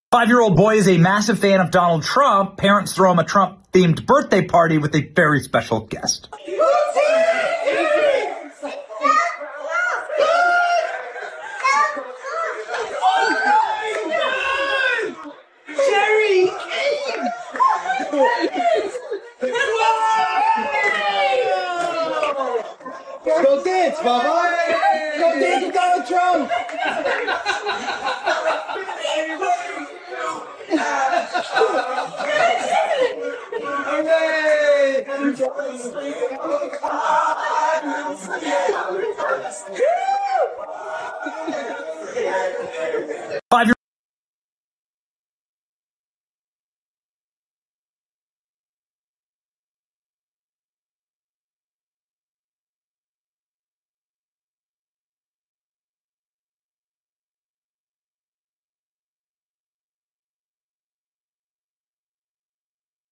5-year-old boy is a massive fan of Donald Trump. Parents throw him a Trump-themed birthday party with a very special guest.